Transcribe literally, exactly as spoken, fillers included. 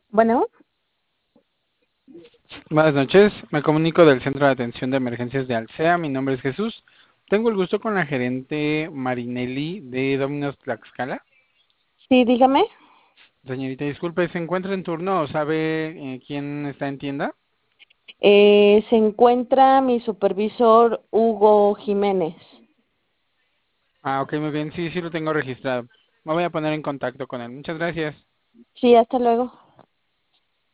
Bueno, Buenas noches, me comunico del Centro de Atención de Emergencias de Alsea. Mi nombre es Jesús. Tengo el gusto con la gerente Marinelli de Domino's Tlaxcala. sí, dígame. Señorita, disculpe, ¿se encuentra en turno o sabe eh, quién está en tienda? Eh, se encuentra mi supervisor Hugo Jiménez. Ah, ok, muy bien, sí, sí lo tengo registrado. Me voy a poner en contacto con él. Muchas gracias. Sí, hasta luego.